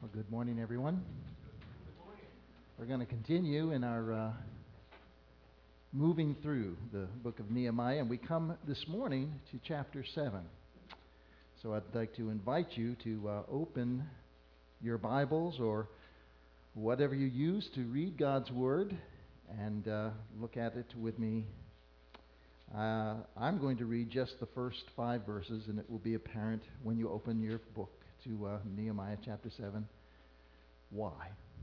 Good morning, everyone. We're going to continue in our moving through the book of Nehemiah, and we come this morning to chapter 7. So I'd like to invite you to open your Bibles or whatever you use to read God's Word and look at it with me. I'm going to read just the first 5 verses, and it will be apparent when you open your book to Nehemiah chapter 7. Why?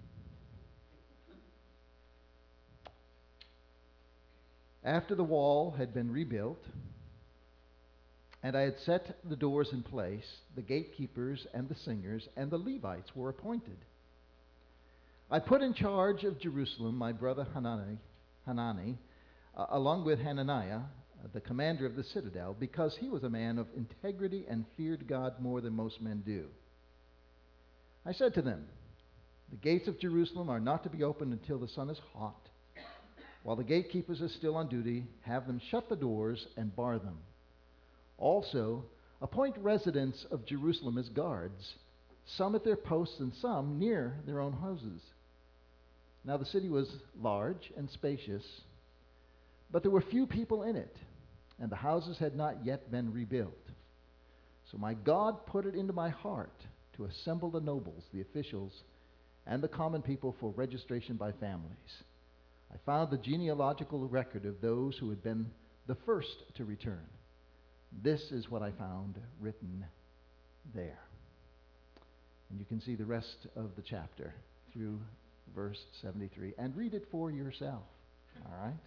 After the wall had been rebuilt, and I had set the doors in place, the gatekeepers and the singers and the Levites were appointed. I put in charge of Jerusalem my brother Hanani, along with Hananiah, the commander of the citadel, because he was a man of integrity and feared God more than most men do. I said to them, the gates of Jerusalem are not to be opened until the sun is hot. While the gatekeepers are still on duty, have them shut the doors and bar them. Also, appoint residents of Jerusalem as guards, some at their posts and some near their own houses. Now the city was large and spacious, but there were few people in it, and the houses had not yet been rebuilt. So my God put it into my heart to assemble the nobles, the officials, and the common people for registration by families. I found the genealogical record of those who had been the first to return. This is what I found written there. And you can see the rest of the chapter through verse 73 and read it for yourself. All right?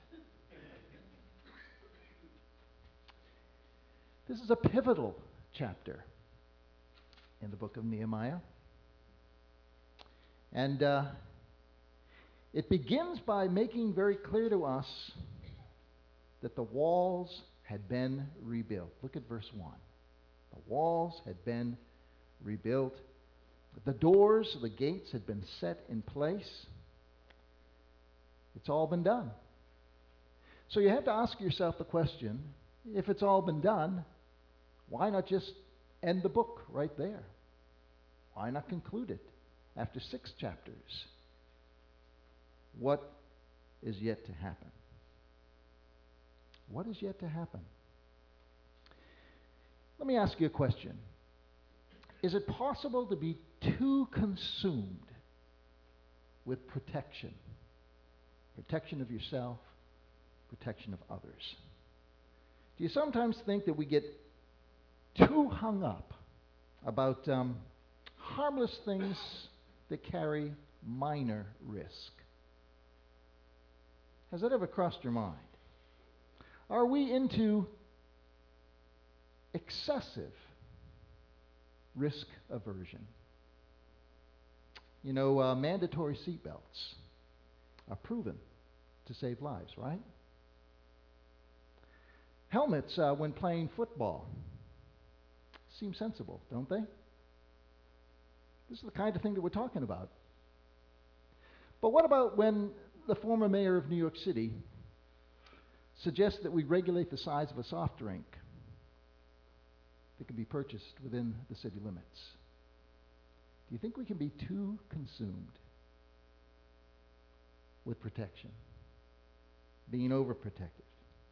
This is a pivotal chapter in the book of Nehemiah. And it begins by making very clear to us that the walls had been rebuilt. Look at verse 1. The walls had been rebuilt. The doors, the gates had been set in place. It's all been done. So you have to ask yourself the question, if it's all been done, why not just end the book right there? Why not conclude it after 6 chapters? What is yet to happen? What is yet to happen? Let me ask you a question. Is it possible to be too consumed with protection? Protection of yourself, protection of others. Do you sometimes think that we get too hung up about harmless things that carry minor risk? Has that ever crossed your mind? Are we into excessive risk aversion? You know, mandatory seatbelts are proven to save lives, right? Helmets when playing football seem sensible, don't they? This is the kind of thing that we're talking about. But what about when the former mayor of New York City suggests that we regulate the size of a soft drink that can be purchased within the city limits? Do you think we can be too consumed with protection, being overprotective?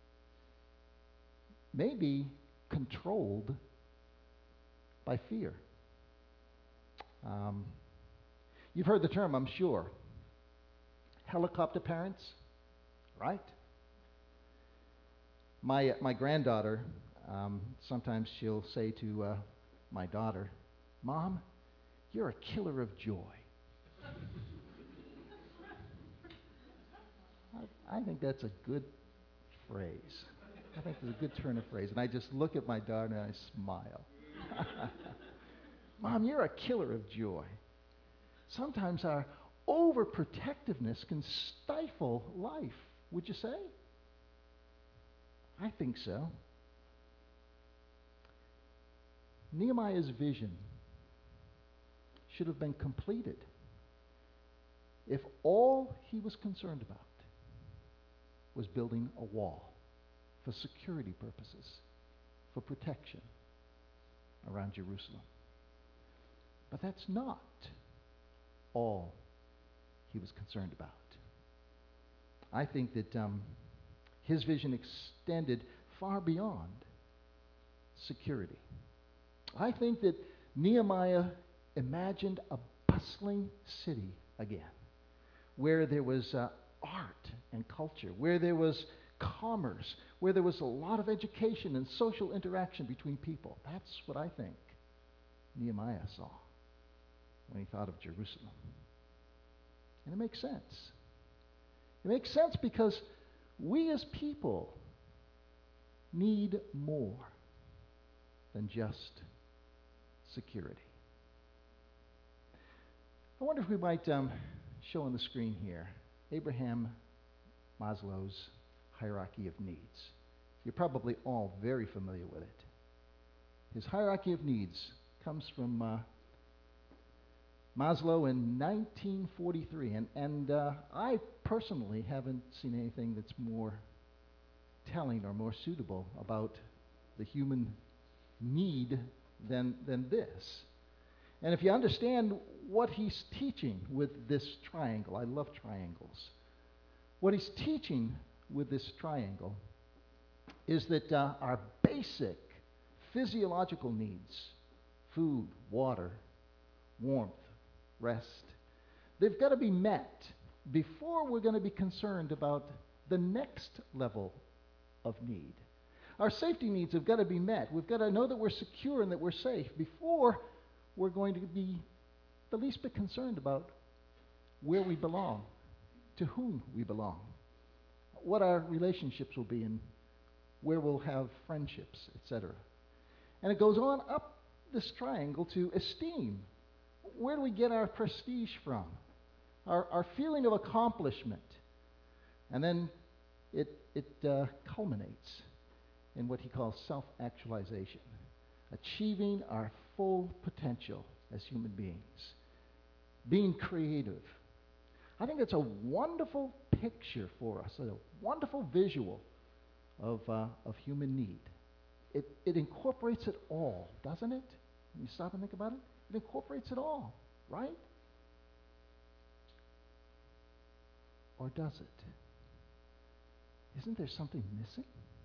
Maybe controlled by fear. You've heard the term, I'm sure. Helicopter parents, right? My granddaughter, sometimes she'll say to my daughter, Mom, you're a killer of joy. I think that's a good phrase. I think it's a good turn of phrase. And I just look at my daughter and I smile. Mom, you're a killer of joy. Sometimes our overprotectiveness can stifle life, would you say? I think so. Nehemiah's vision should have been completed if all he was concerned about was building a wall for security purposes, for protection around Jerusalem. But that's not all he was concerned about. I think that his vision extended far beyond security. I think that Nehemiah imagined a bustling city again, where there was art and culture, where there was commerce, where there was a lot of education and social interaction between people. That's what I think Nehemiah saw when he thought of Jerusalem. And it makes sense. It makes sense because we as people need more than just security. I wonder if we might show on the screen here Abraham Maslow's hierarchy of needs. You're probably all very familiar with it. His hierarchy of needs comes from Maslow in 1943, and I personally haven't seen anything that's more telling or more suitable about the human need than this. And if you understand what he's teaching with this triangle, I love triangles. What he's teaching with this triangle is that our basic physiological needs, food, water, warmth, rest, they've got to be met before we're going to be concerned about the next level of need. Our safety needs have got to be met. We've got to know that we're secure and that we're safe before we're going to be the least bit concerned about where we belong, to whom we belong, what our relationships will be, and where we'll have friendships, etc. And it goes on up this triangle to esteem. Where do we get our prestige from? Our feeling of accomplishment. And then it culminates in what he calls self-actualization, achieving our full potential as human beings, being creative. I think it's a wonderful picture for us, a wonderful visual of human need. It incorporates it all, doesn't it? When you stop and think about it, it incorporates it all, right? Or does it? Isn't there something missing?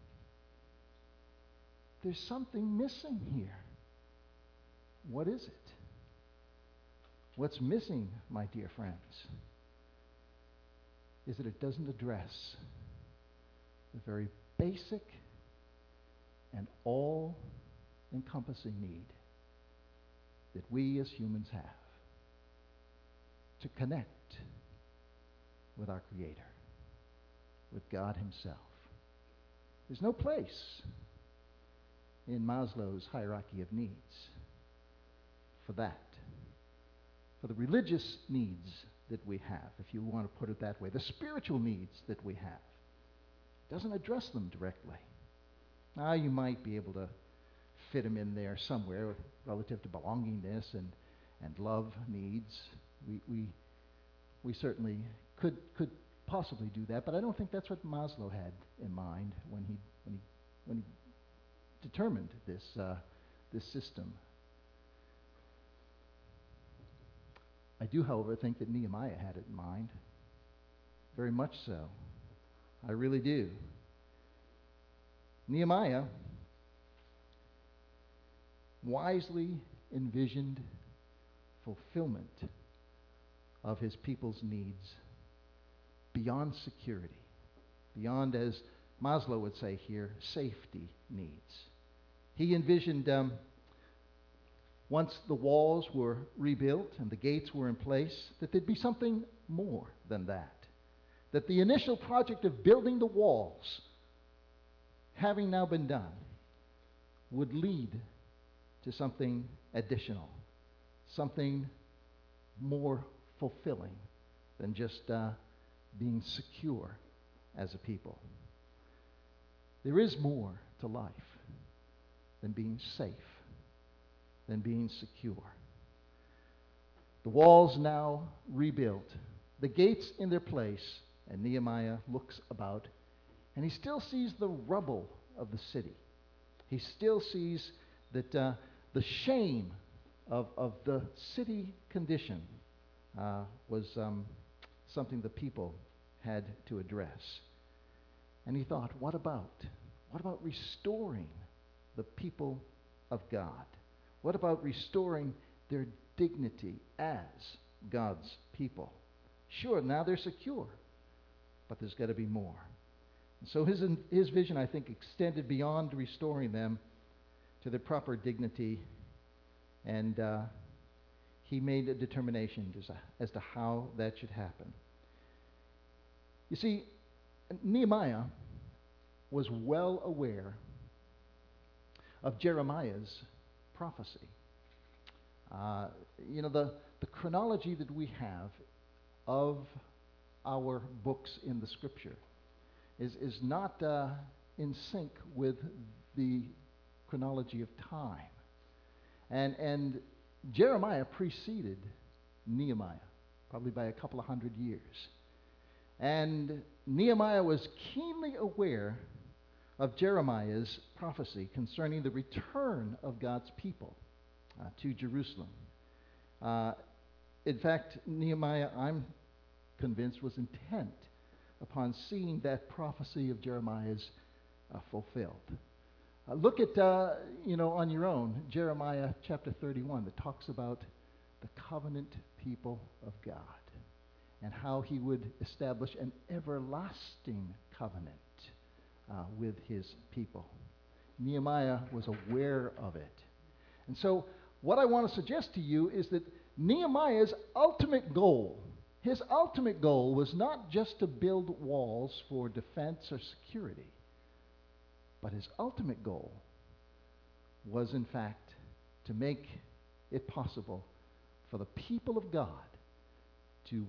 There's something missing here. What is it? What's missing, my dear friends, is that it doesn't address the very basic and all-encompassing need that we as humans have to connect with our Creator, with God Himself. There's no place in Maslow's hierarchy of needs for that, for the religious needs that we have, if you want to put it that way, the spiritual needs that we have. It doesn't address them directly. Now, you might be able to fit them in there somewhere relative to belongingness and love needs. We certainly could possibly do that, but I don't think that's what Maslow had in mind when he determined this system. I do, however, think that Nehemiah had it in mind, very much so. I really do. Nehemiah wisely envisioned fulfillment of his people's needs beyond security, beyond, as Maslow would say here, safety needs. He envisioned once the walls were rebuilt and the gates were in place, that there'd be something more than that. That the initial project of building the walls, having now been done, would lead to something additional, something more fulfilling than just being secure as a people. There is more to life than being safe, than being secure. The walls now rebuilt, the gates in their place, and Nehemiah looks about, and he still sees the rubble of the city. He still sees that the shame of the city condition was something the people had to address. And he thought, what about? What about restoring the people of God? What about restoring their dignity as God's people? Sure, now they're secure, but there's got to be more. So his vision, I think, extended beyond restoring them to their proper dignity, and he made a determination as to how that should happen. You see, Nehemiah was well aware of Jeremiah's prophecy. The chronology that we have of our books in the Scripture is not in sync with the chronology of time. And Jeremiah preceded Nehemiah, probably by a couple of hundred years. And Nehemiah was keenly aware of Jeremiah's prophecy concerning the return of God's people to Jerusalem. In fact, Nehemiah, I'm convinced, was intent upon seeing that prophecy of Jeremiah's fulfilled. Look at, on your own, Jeremiah chapter 31 that talks about the covenant people of God and how he would establish an everlasting covenant with his people. Nehemiah was aware of it. And so what I want to suggest to you is that Nehemiah's ultimate goal, his ultimate goal was not just to build walls for defense or security, but his ultimate goal was, in fact, to make it possible for the people of God to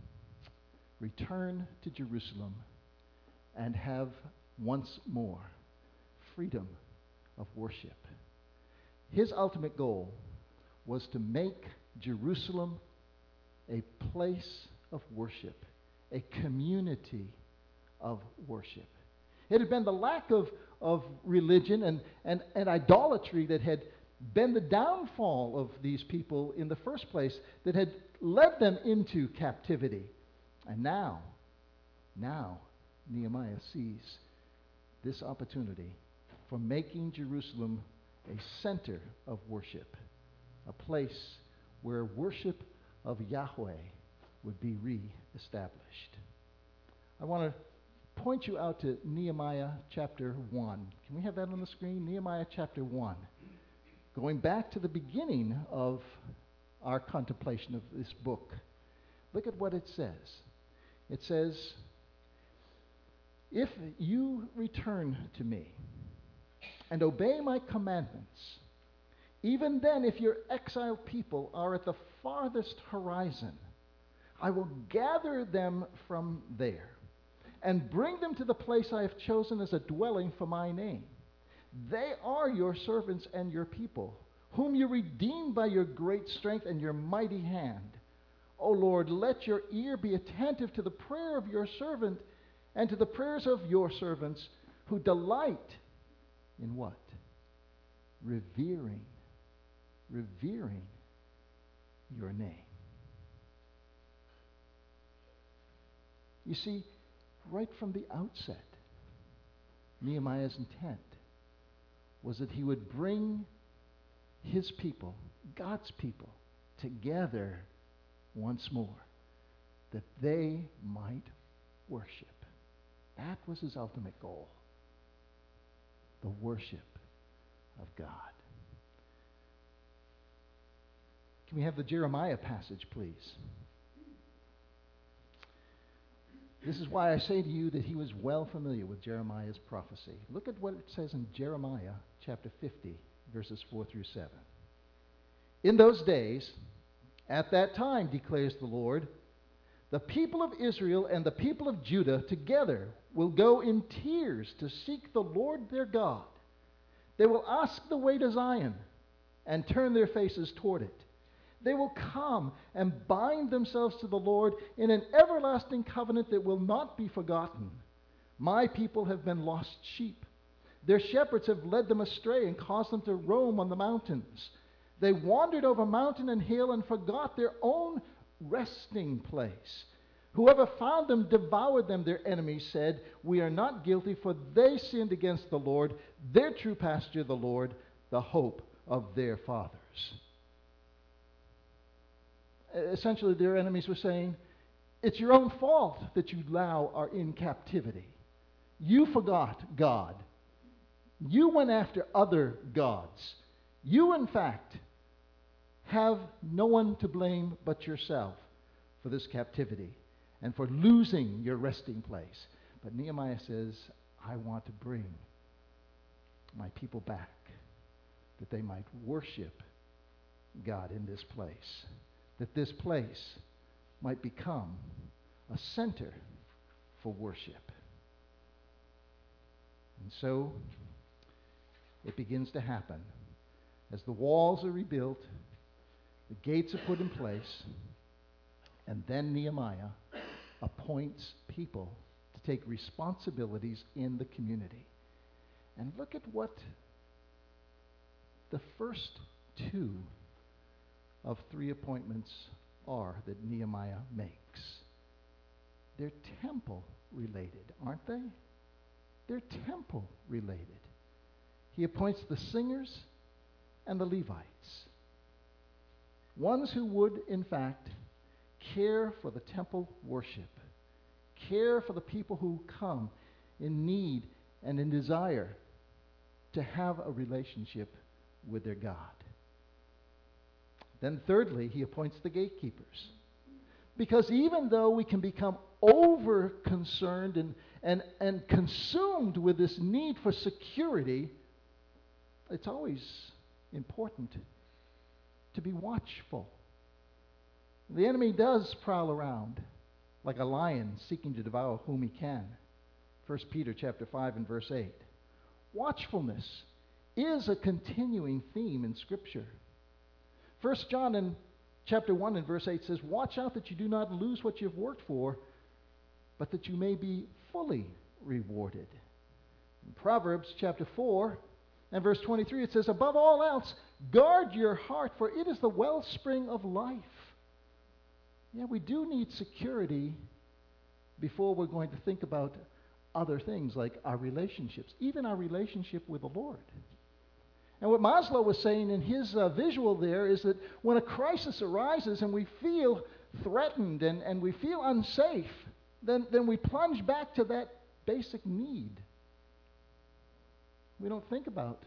return to Jerusalem and have once more freedom of worship. His ultimate goal was to make Jerusalem a place of worship, a community of worship. It had been the lack of religion and idolatry that had been the downfall of these people in the first place, that had led them into captivity. And now Nehemiah sees this opportunity for making Jerusalem a center of worship, a place where worship of Yahweh would be re-established. I want to point you out to Nehemiah chapter 1. Can we have that on the screen? Nehemiah chapter 1. Going back to the beginning of our contemplation of this book, look at what it says. It says, "If you return to me and obey my commandments, even then if your exiled people are at the farthest horizon, I will gather them from there and bring them to the place I have chosen as a dwelling for my name. They are your servants and your people, whom you redeemed by your great strength and your mighty hand. O Lord, let your ear be attentive to the prayer of your servant and to the prayers of your servants who delight in" what? Revering your name. You see, right from the outset, Nehemiah's intent was that he would bring his people, God's people, together once more, that they might worship. That was his ultimate goal, the worship of God. Can we have the Jeremiah passage, please? This is why I say to you that he was well familiar with Jeremiah's prophecy. Look at what it says in Jeremiah chapter 50, verses 4 through 7. "In those days, at that time, declares the Lord, the people of Israel and the people of Judah together will go in tears to seek the Lord their God. They will ask the way to Zion and turn their faces toward it. They will come and bind themselves to the Lord in an everlasting covenant that will not be forgotten. My people have been lost sheep. Their shepherds have led them astray and caused them to roam on the mountains. They wandered over mountain and hill and forgot their own resting place. Whoever found them devoured them, their enemies said, we are not guilty, for they sinned against the Lord, their true pasture, the Lord, the hope of their fathers. Essentially, their enemies were saying, it's your own fault that you now are in captivity. You forgot God. You went after other gods. You, in fact, have no one to blame but yourself for this captivity and for losing your resting place. But Nehemiah says, I want to bring my people back, that they might worship God in this place, that this place might become a center for worship. And so it begins to happen. As the walls are rebuilt, the gates are put in place, and then Nehemiah appoints people to take responsibilities in the community. And look at what the first two of three appointments are that Nehemiah makes. They're temple related, aren't they? They're temple related. He appoints the singers and the Levites, ones who would, in fact, care for the temple worship, care for the people who come in need and in desire to have a relationship with their God. Then thirdly, he appoints the gatekeepers. Because even though we can become over-concerned and consumed with this need for security, it's always important to be watchful. The enemy does prowl around like a lion seeking to devour whom he can. 1 Peter chapter 5 and verse 8. Watchfulness is a continuing theme in Scripture. 1 John in chapter 1 and verse 8 says, watch out that you do not lose what you've worked for, but that you may be fully rewarded. In Proverbs chapter 4 and verse 23, it says, above all else, guard your heart, for it is the wellspring of life. Yeah, we do need security before we're going to think about other things like our relationships, even our relationship with the Lord. And what Maslow was saying in his visual there is that when a crisis arises and we feel threatened and we feel unsafe, then we plunge back to that basic need. We don't think about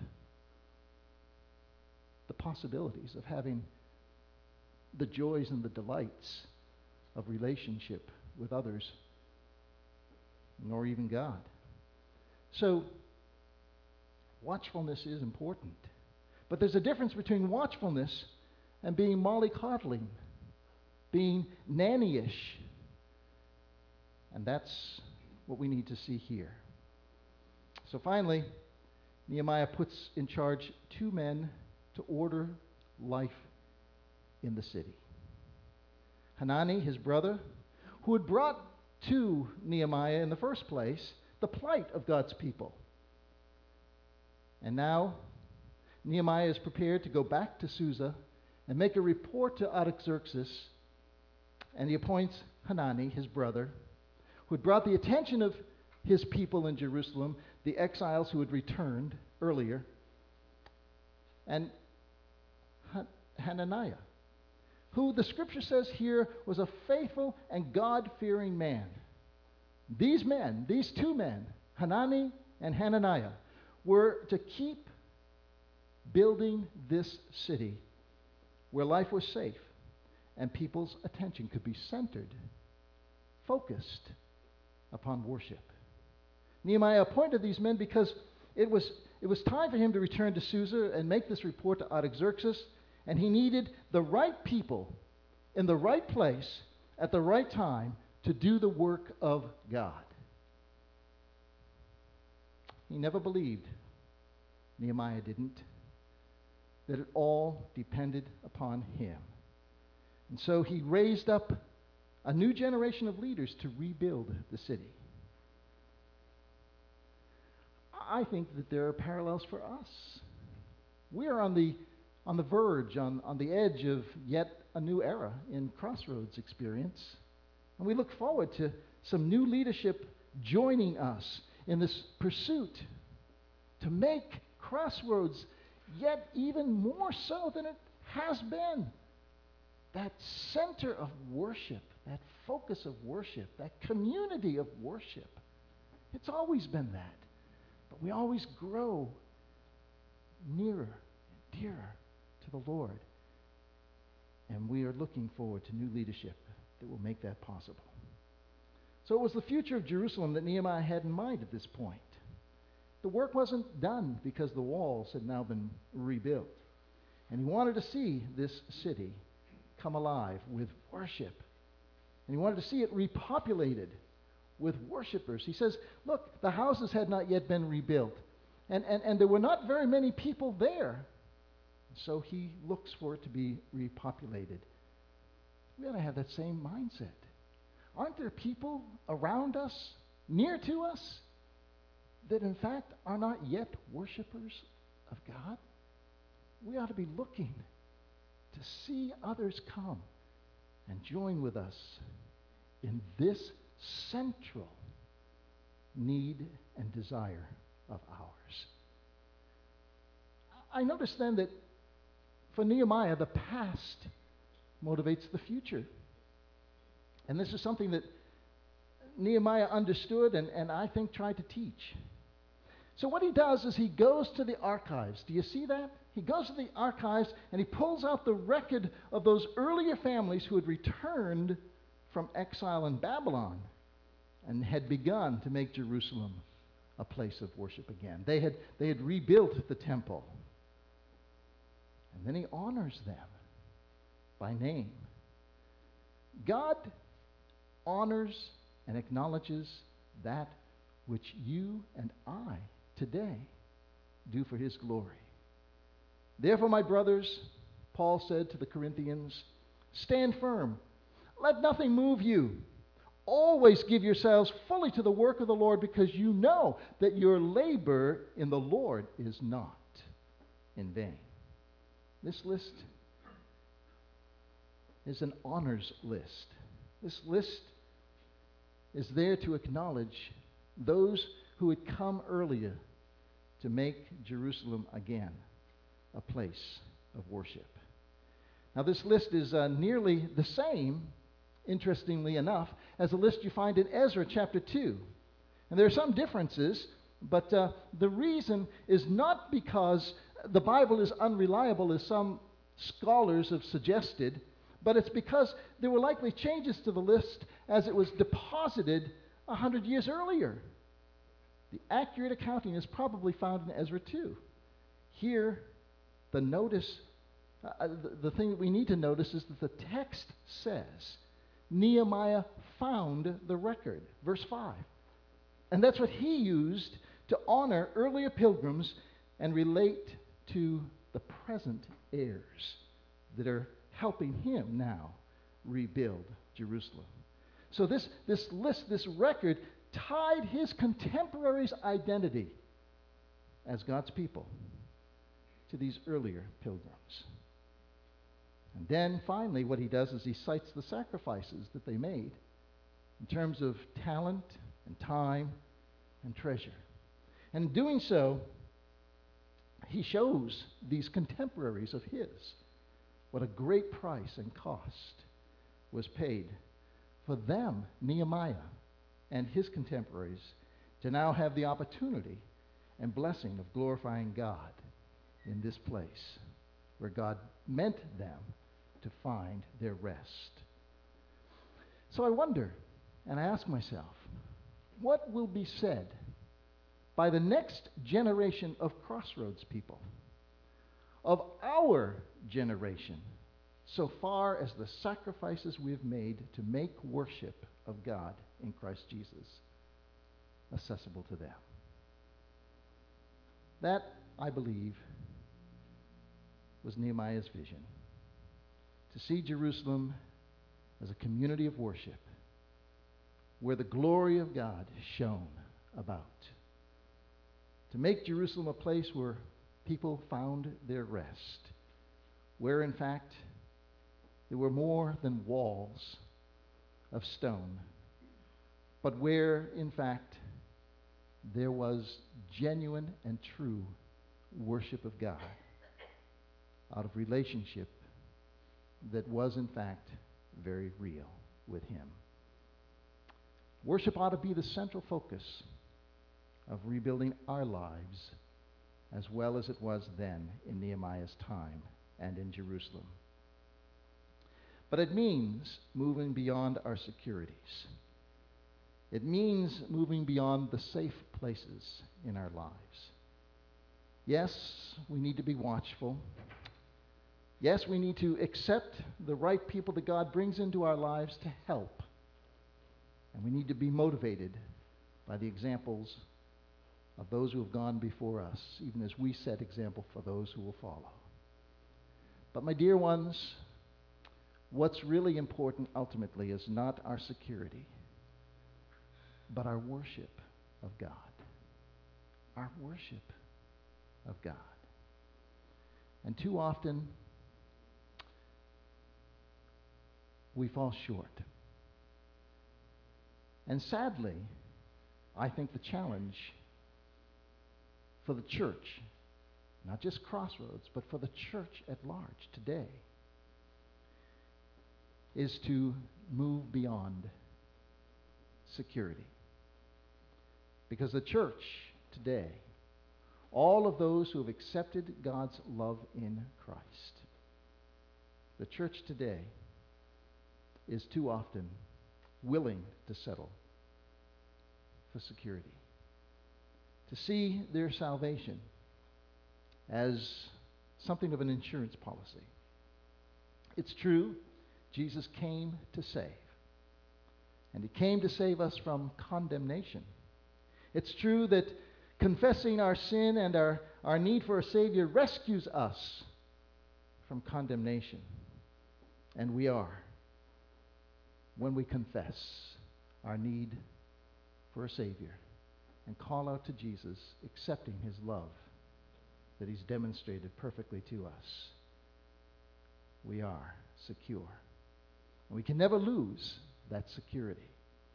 the possibilities of having the joys and the delights of relationship with others, nor even God. So, watchfulness is important. But there's a difference between watchfulness and being mollycoddling, being nanny-ish. And that's what we need to see here. So finally, Nehemiah puts in charge two men to order life in the city. Hanani, his brother, who had brought to Nehemiah in the first place the plight of God's people. And now Nehemiah is prepared to go back to Susa and make a report to Artaxerxes, and he appoints Hanani, his brother, who had brought the attention of his people in Jerusalem, the exiles who had returned earlier, and Hananiah, who the scripture says here was a faithful and God-fearing man. These men, these two men, Hanani and Hananiah, were to keep building this city where life was safe and people's attention could be centered, focused upon worship. Nehemiah appointed these men because it was time for him to return to Susa and make this report to Artaxerxes, and he needed the right people in the right place at the right time to do the work of God. He never believed, Nehemiah didn't, that it all depended upon him. And so he raised up a new generation of leaders to rebuild the city. I think that there are parallels for us. We are on the verge, on the edge of yet a new era in Crossroads Experience. And we look forward to some new leadership joining us in this pursuit to make Crossroads yet even more so than it has been. That center of worship, that focus of worship, that community of worship. It's always been that. But we always grow nearer and dearer to the Lord. And we are looking forward to new leadership that will make that possible. So it was the future of Jerusalem that Nehemiah had in mind at this point. The work wasn't done because the walls had now been rebuilt. And he wanted to see this city come alive with worship. And he wanted to see it repopulated with worshipers. He says, look, the houses had not yet been rebuilt. And there were not very many people there. So he looks for it to be repopulated. We ought to have that same mindset. Aren't there people around us, near to us, that in fact are not yet worshipers of God? We ought to be looking to see others come and join with us in this central need and desire of ours. I notice then that for Nehemiah, the past motivates the future. And this is something that Nehemiah understood and I think tried to teach. So what he does is he goes to the archives. Do you see that? He goes to the archives and he pulls out the record of those earlier families who had returned from exile in Babylon and had begun to make Jerusalem a place of worship again. They had rebuilt the temple. And then he honors them by name. God honors and acknowledges that which you and I today do for his glory. Therefore, my brothers, Paul said to the Corinthians, stand firm. Let nothing move you. Always give yourselves fully to the work of the Lord, because you know that your labor in the Lord is not in vain. This list is an honors list. This list is there to acknowledge those who had come earlier to make Jerusalem again a place of worship. Now, this list is nearly the same, interestingly enough, as the list you find in Ezra chapter 2. And there are some differences, but the reason is not because the Bible is unreliable, as some scholars have suggested, but it's because there were likely changes to the list as it was deposited 100 years earlier. The accurate accounting is probably found in Ezra 2. Here, the notice, the thing that we need to notice is that the text says Nehemiah found the record, verse 5. And that's what he used to honor earlier pilgrims and relate to the present heirs that are helping him now rebuild Jerusalem. So this list, this record, tied his contemporaries' identity as God's people to these earlier pilgrims. And then finally what he does is he cites the sacrifices that they made in terms of talent and time and treasure. And in doing so, he shows these contemporaries of his what a great price and cost was paid for them, Nehemiah, and his contemporaries, to now have the opportunity and blessing of glorifying God in this place where God meant them to find their rest. So I wonder, and I ask myself, what will be said by the next generation of Crossroads people, of our generation, so far as the sacrifices we have made to make worship of God in Christ Jesus accessible to them? That, I believe, was Nehemiah's vision, to see Jerusalem as a community of worship where the glory of God shone about, to make Jerusalem a place where people found their rest, where in fact They were more than walls of stone, but where, in fact, there was genuine and true worship of God out of relationship that was, in fact, very real with Him. Worship ought to be the central focus of rebuilding our lives as well as it was then in Nehemiah's time and in Jerusalem. But it means moving beyond our securities. It means moving beyond the safe places in our lives. Yes, we need to be watchful. Yes, we need to accept the right people that God brings into our lives to help. And we need to be motivated by the examples of those who have gone before us, even as we set example for those who will follow. But my dear ones, what's really important ultimately is not our security, but our worship of God. Our worship of God. And too often, we fall short. And sadly, I think the challenge for the church, not just Crossroads, but for the church at large today, is to move beyond security. Because the church today, all of those who have accepted God's love in Christ, the church today is too often willing to settle for security, to see their salvation as something of an insurance policy. It's true, Jesus came to save, and He came to save us from condemnation. It's true that confessing our sin and our need for a Savior rescues us from condemnation. And we are, when we confess our need for a Savior and call out to Jesus, accepting His love that He's demonstrated perfectly to us, we are secure. And we can never lose that security.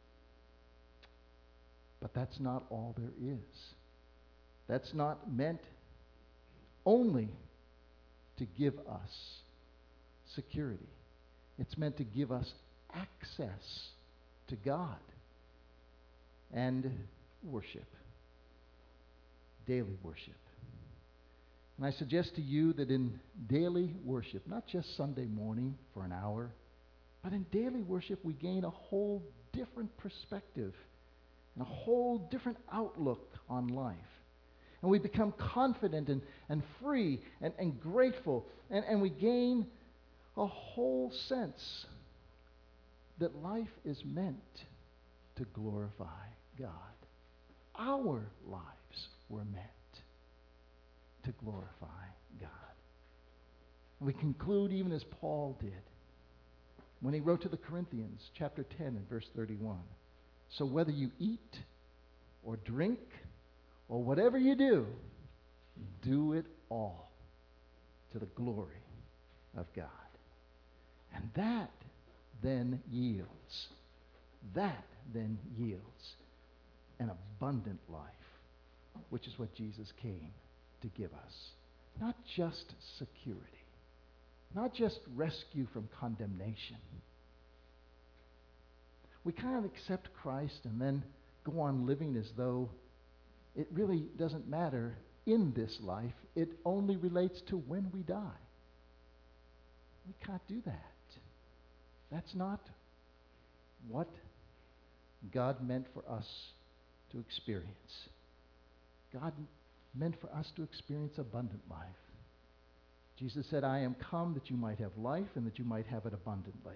But that's not all there is. That's not meant only to give us security. It's meant to give us access to God and worship, daily worship. And I suggest to you that in daily worship, not just Sunday morning for an hour, but in daily worship we gain a whole different perspective and a whole different outlook on life. And we become confident and free and grateful, and we gain a whole sense that life is meant to glorify God. Our lives were meant to glorify God. And we conclude even as Paul did when he wrote to the Corinthians, chapter 10 and verse 31. So whether you eat or drink or whatever you do it all to the glory of God. And that then yields an abundant life, which is what Jesus came to give us. Not just security, not just rescue from condemnation. We kind of accept Christ and then go on living as though it really doesn't matter in this life. It only relates to when we die. We can't do that. That's not what God meant for us to experience. God meant for us to experience abundant life. Jesus said, I am come that you might have life and that you might have it abundantly.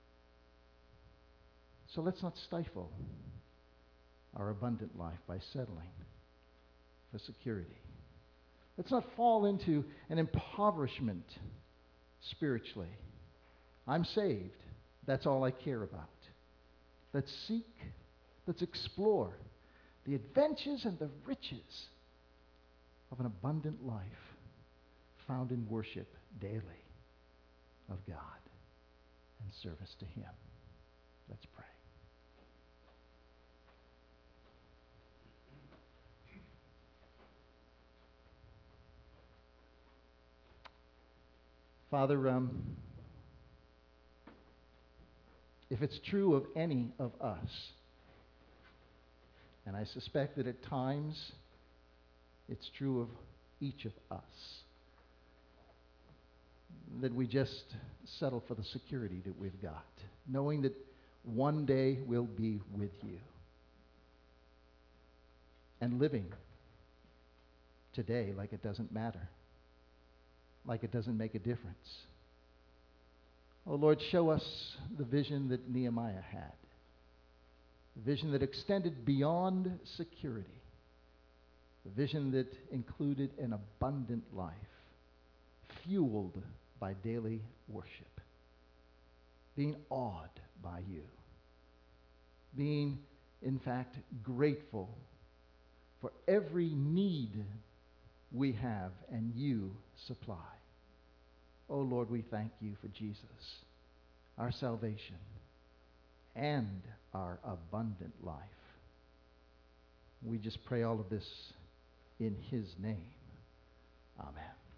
So let's not stifle our abundant life by settling for security. Let's not fall into an impoverishment spiritually. I'm saved. That's all I care about. Let's seek, let's explore the adventures and the riches of an abundant life found in worship daily of God. and service to Him. Let's pray. Father, if it's true of any of us, and I suspect that at times it's true of each of us, that we just settle for the security that we've got, knowing that one day we'll be with you, and living today like it doesn't matter, like it doesn't make a difference. Oh Lord, show us the vision that Nehemiah had, the vision that extended beyond security, the vision that included an abundant life, fueled by daily worship, being awed by you, being, in fact, grateful for every need we have and you supply. Oh Lord, we thank you for Jesus, our salvation, and our abundant life. We just pray all of this in his name. Amen.